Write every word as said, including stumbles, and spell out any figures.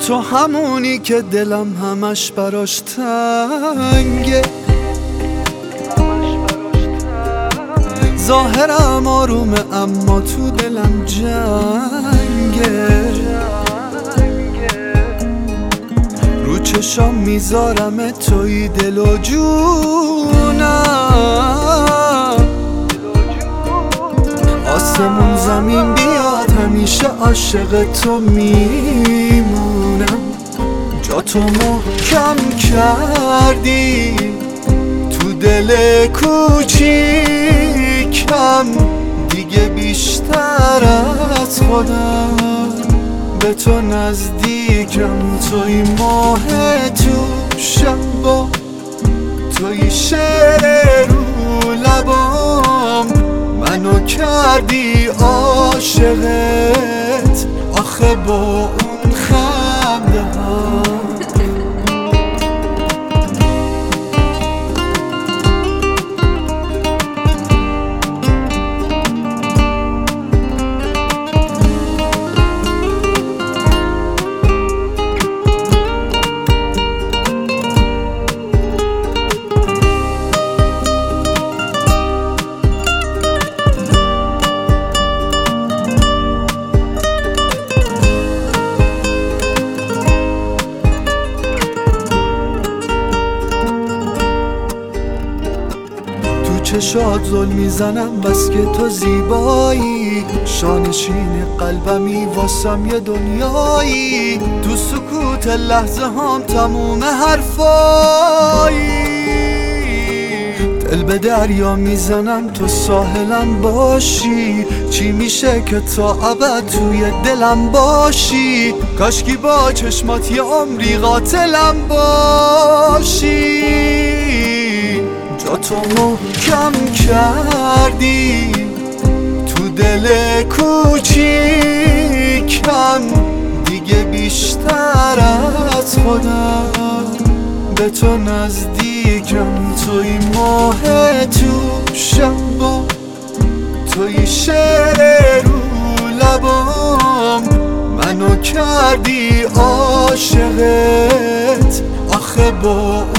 تو همونی که دلم همش براش تنگه، ظاهرم آرومه اما تو دلم جنگه. رو چشام میذارم توی دل و جونم، آسمون زمین بیاد همیشه عاشق تو میمونم. جا تو محکم کردی تو دل کوچیکم، دیگه بیشتر از خودم به تو نزدیکم. توی ماه تو شبا، توی شعر رو لبام، منو کردی عاشقت آخه با اون خنده ها. چشات زل میزنم بس که تو زیبایی، شانشین قلبمی واسم یه دنیایی. تو سکوت لحظه هم تموم حرفایی، دل به دریا میزنم تو ساحلم باشی. چی میشه که تا ابد توی دلم باشی، کاشکی با چشمات یه عمری قاتلم باشی. جا تو محکم کردی تو دل کوچیکم، دیگه بیشتر از خودم به تو نزدیکم. توی ماه تو شبا، توی شعر رو لبام، منو کردی عاشقت آخه با